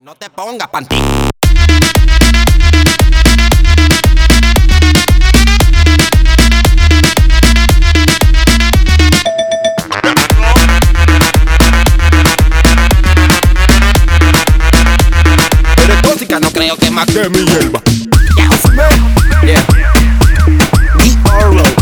No te pongas panty. Eres tóxica, no creo que más que mi hierba. Yeah. D.R.O.